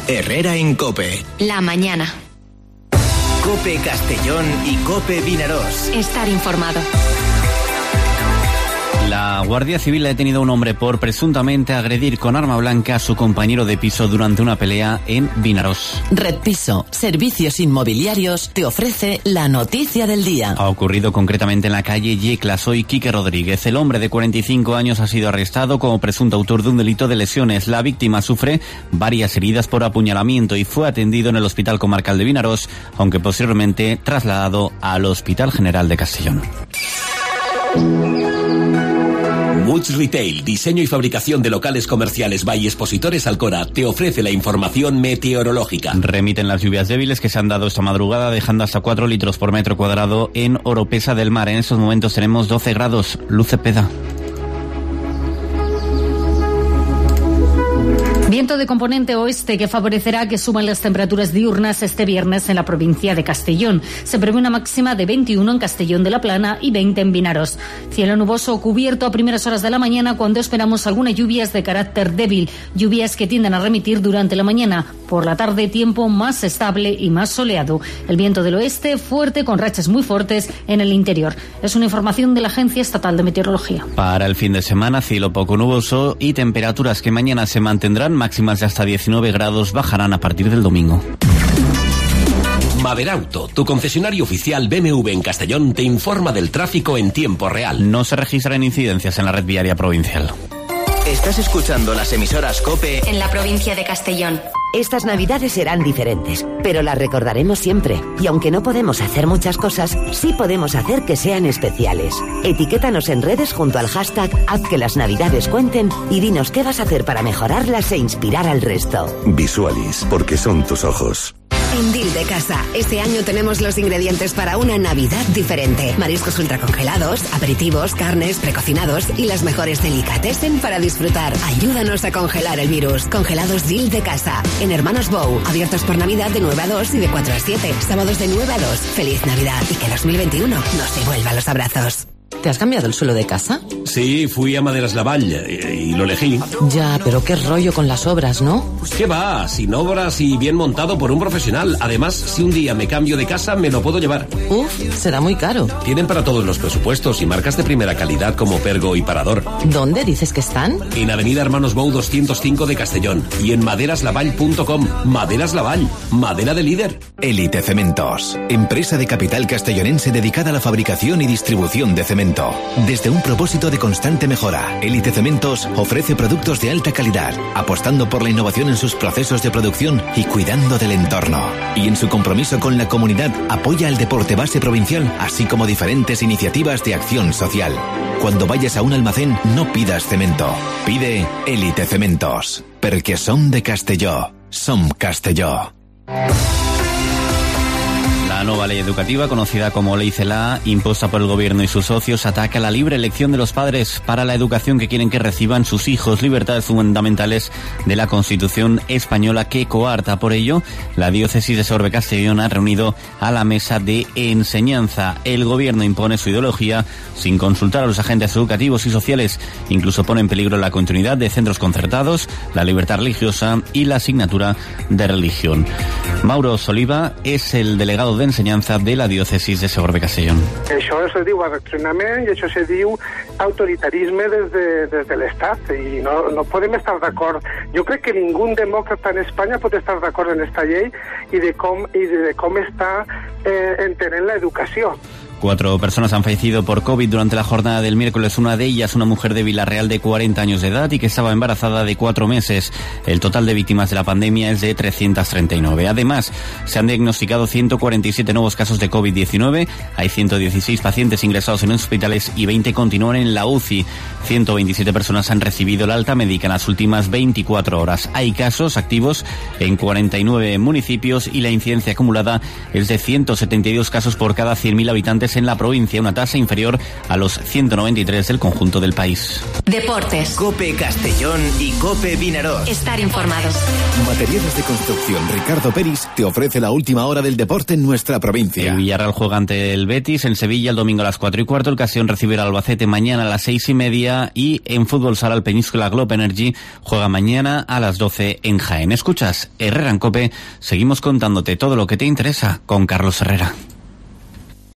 Herrera en COPE. La mañana. COPE Castellón y COPE Vinarós. Estar informado. La Guardia Civil ha detenido a un hombre por presuntamente agredir con arma blanca a su compañero de piso durante una pelea en Vinarós. Red Piso, servicios inmobiliarios, te ofrece la noticia del día. Ha ocurrido concretamente en la calle Yecla. Soy Quique Rodríguez. El hombre de 45 años ha sido arrestado como presunto autor de un delito de lesiones. La víctima sufre varias heridas por apuñalamiento y fue atendido en el Hospital Comarcal de Vinarós, aunque posteriormente trasladado al Hospital General de Castellón. Moods Retail, diseño y fabricación de locales comerciales by Expositores Alcora, te ofrece la información meteorológica. Remiten las lluvias débiles que se han dado esta madrugada, dejando hasta 4 litros por metro cuadrado en Oropesa del Mar. En estos momentos tenemos 12 grados. Luz Cepeda. Viento de componente oeste que favorecerá que suban las temperaturas diurnas este viernes en la provincia de Castellón. Se prevé una máxima de 21 en Castellón de la Plana y 20 en Vinarós. Cielo nuboso o cubierto a primeras horas de la mañana, cuando esperamos algunas lluvias de carácter débil. Lluvias que tienden a remitir durante la mañana. Por la tarde, tiempo más estable y más soleado. El viento del oeste fuerte, con rachas muy fuertes en el interior. Es una información de la Agencia Estatal de Meteorología. Para el fin de semana, cielo poco nuboso y temperaturas que mañana se mantendrán, máximas de hasta 19 grados, bajarán a partir del domingo. Maderauto, tu concesionario oficial BMW en Castellón, te informa del tráfico en tiempo real. No se registran incidencias en la red viaria provincial. Estás escuchando las emisoras COPE en la provincia de Castellón. Estas navidades serán diferentes, pero las recordaremos siempre. Y aunque no podemos hacer muchas cosas, sí podemos hacer que sean especiales. Etiquétanos en redes junto al hashtag Haz que las navidades cuenten y dinos qué vas a hacer para mejorarlas e inspirar al resto. Visualis, porque son tus ojos. En Deal de Casa, este año tenemos los ingredientes para una Navidad diferente. Mariscos ultracongelados, aperitivos, carnes, precocinados y las mejores delicatessen para disfrutar. Ayúdanos a congelar el virus. Congelados Deal de Casa. En Hermanos Bou, abiertos por Navidad de 9 a 2 y de 4 a 7. Sábados de 9 a 2. Feliz Navidad y que 2021 nos devuelva los abrazos. ¿Te has cambiado el suelo de casa? Sí, fui a Maderas Lavall y lo elegí. Ya, pero qué rollo con las obras, ¿no? ¿Qué va? Sin obras y bien montado por un profesional. Además, si un día me cambio de casa, me lo puedo llevar. Uf, será muy caro. Tienen para todos los presupuestos y marcas de primera calidad como Pergo y Parador. ¿Dónde dices que están? En Avenida Hermanos Bou 205 de Castellón y en maderaslavall.com. Maderas Lavall, madera de líder. Elite Cementos, empresa de capital castellonense dedicada a la fabricación y distribución de cemento. Desde un propósito de constante mejora, Elite Cementos ofrece productos de alta calidad, apostando por la innovación en sus procesos de producción y cuidando del entorno. Y en su compromiso con la comunidad, apoya el deporte base provincial, así como diferentes iniciativas de acción social. Cuando vayas a un almacén, no pidas cemento. Pide Elite Cementos, porque son de Castelló. Som Castelló. La nueva ley educativa, conocida como Ley CELA, impuesta por el gobierno y sus socios, ataca la libre elección de los padres para la educación que quieren que reciban sus hijos, libertades fundamentales de la Constitución española que coarta. Por ello, la diócesis de Sorbe Castellón ha reunido a la mesa de enseñanza. El gobierno impone su ideología sin consultar a los agentes educativos y sociales. Incluso pone en peligro la continuidad de centros concertados, la libertad religiosa y la asignatura de religión. Mauro Soliva es el delegado de enseñanza de la diòcesis de Segorbe Castellón. Això se diu adoctrinament i això se diu autoritarisme des de l'Estat i no podem estar d'acord. Jo crec que ningú demòcrata en Espanya pot estar d'acord en esta llei i de com està entenent l'educació. 4 personas han fallecido por COVID durante la jornada del miércoles. Una de ellas, una mujer de Villarreal de 40 años de edad y que estaba embarazada de 4 meses. El total de víctimas de la pandemia es de 339. Además, se han diagnosticado 147 nuevos casos de COVID-19. Hay 116 pacientes ingresados en hospitales y 20 continúan en la UCI. 127 personas han recibido la alta médica en las últimas 24 horas. Hay casos activos en 49 municipios y la incidencia acumulada es de 172 casos por cada 100.000 habitantes habitantes en la provincia, una tasa inferior a los 193 del conjunto del país. Deportes. COPE Castellón y COPE Vinaroz. Estar informados. Materiales de construcción Ricardo Peris te ofrece la última hora del deporte en nuestra provincia. El Villarreal juega ante el Betis en Sevilla el domingo a las 4:15. El Castellón recibirá al Albacete mañana a las 6:30 y en fútbol sala el Peñíscola Globe Energy juega mañana a las 12 en Jaén. Escuchas Herrera en COPE. Seguimos contándote todo lo que te interesa con Carlos Herrera.